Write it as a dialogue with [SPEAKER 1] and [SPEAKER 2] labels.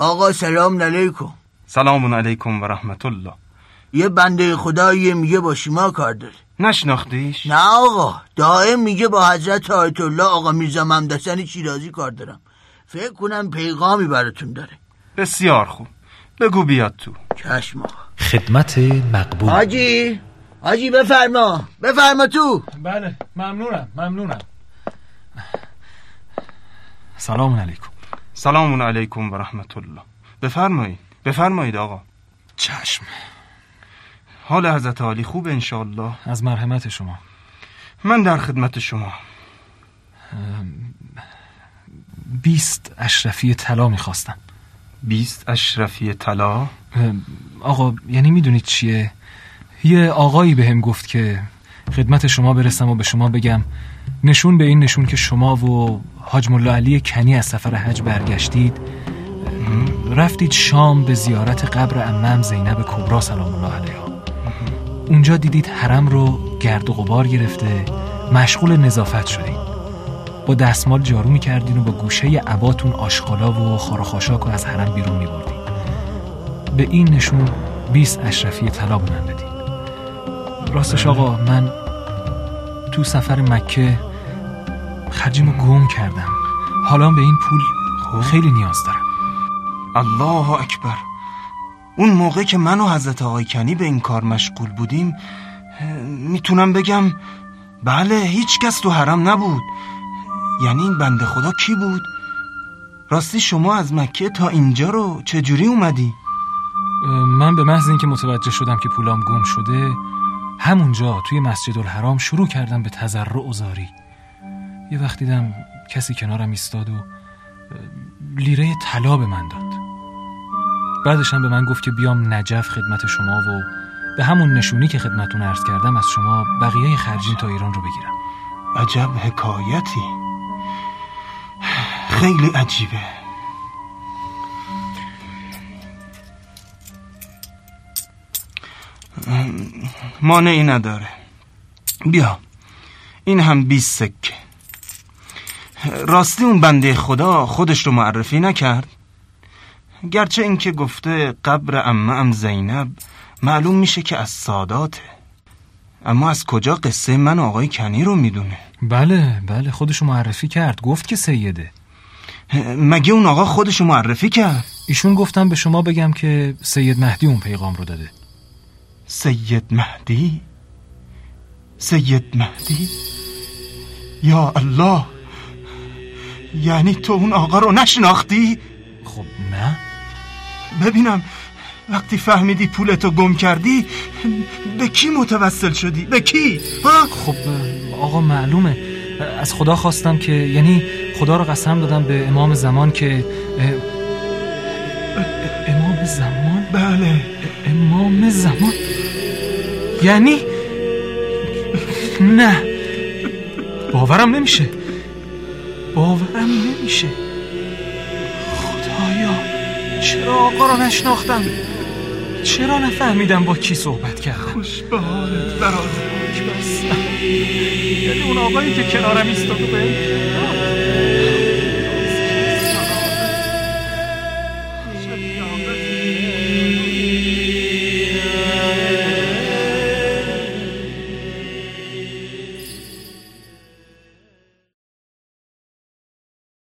[SPEAKER 1] آقا سلام علیکم.
[SPEAKER 2] سلام علیکم و رحمت الله.
[SPEAKER 1] یه بنده خدایی میگه با شما کار داره.
[SPEAKER 2] نشناختیش؟
[SPEAKER 1] نه آقا، دائم میگه با حضرت آیت الله آقا میرزا ممدحسن شیرازی کار دارم. فکر کنم پیغامی براتون داره.
[SPEAKER 2] بسیار خوب، بگو بیاد تو.
[SPEAKER 1] چشم آقا.
[SPEAKER 3] خدمت مقبول.
[SPEAKER 1] حاجی بفرما تو.
[SPEAKER 3] بله ممنونم. سلام علیکم.
[SPEAKER 2] سلام علیکم و رحمت الله. بفرمایید آقا.
[SPEAKER 3] چشم.
[SPEAKER 2] حال حضرت عالی خوب انشالله؟
[SPEAKER 3] از مرحمت شما.
[SPEAKER 2] من در خدمت شما.
[SPEAKER 3] 20 اشرفی طلا میخواستم.
[SPEAKER 2] 20 اشرفی طلا؟
[SPEAKER 3] آقا یعنی میدونید چیه؟ یه آقایی بهم گفت که خدمت شما برسم و به شما بگم نشون به این نشون که شما و حاج ملا علی کنی از سفر حج برگشتید، رفتید شام به زیارت قبر عمم زینب کبرا سلام الله علیها. اونجا دیدید حرم رو گرد و غبار گرفته، مشغول نظافت شدید. با دستمال جارو میکردین و با گوشه عباتون آشغالا و خار و خاشاک رو از حرم بیرون میبردید. به این نشون 20 اشرفی طلا به من بدید. راستش آقا من تو سفر مکه خرجیمو گم کردم. حالا به این پول خیلی نیاز دارم.
[SPEAKER 2] الله اکبر. اون موقع که من و حضرت آقای کنی به این کار مشغول بودیم میتونم بگم بله هیچ کس تو حرم نبود. یعنی این بنده خدا کی بود؟ راستی شما از مکه تا اینجا رو چجوری اومدی؟
[SPEAKER 3] من به محض اینکه متوجه شدم که پولام گم شده همونجا توی مسجد الحرام شروع کردم به تضرع و زاری. یه وقت دیدم کسی کنارم ایستاد و لیره طلا به من داد. بعدش هم به من گفت که بیام نجف خدمت شما و به همون نشونی که خدمتون عرض کردم از شما بقیه خرجین تا ایران رو بگیرم.
[SPEAKER 2] عجب حکایتی، خیلی عجیبه. مانعی نداره. بیا این هم 20 سکه. راستی اون بنده خدا خودش رو معرفی نکرد، گرچه این که گفته قبر عمم زینب معلوم میشه که از ساداته، اما از کجا قصه من و آقای کنی رو میدونه؟
[SPEAKER 3] بله خودشو معرفی کرد، گفت که سیده.
[SPEAKER 2] مگه اون آقا خودشو معرفی کرد؟
[SPEAKER 3] ایشون گفتم به شما بگم که سید مهدی اون پیغام رو داده.
[SPEAKER 2] سید مهدی؟ یا الله، یعنی تو اون آقا رو نشناختی؟
[SPEAKER 3] خب نه.
[SPEAKER 2] ببینم وقتی فهمیدی پولتو گم کردی به کی متوسل شدی؟ به کی؟ ها؟
[SPEAKER 3] خب آقا معلومه از خدا خواستم که یعنی خدا رو قسم دادم به امام زمان که امام زمان؟
[SPEAKER 2] بله
[SPEAKER 3] امام زمان. یعنی نه باورم نمیشه. خدایا چرا آقا رو نشناختم؟ چرا نفهمیدم با کی صحبت کردم؟
[SPEAKER 2] خوش به حالت برادر.
[SPEAKER 3] یعنی اون آقایی که کنارم ایستاد و به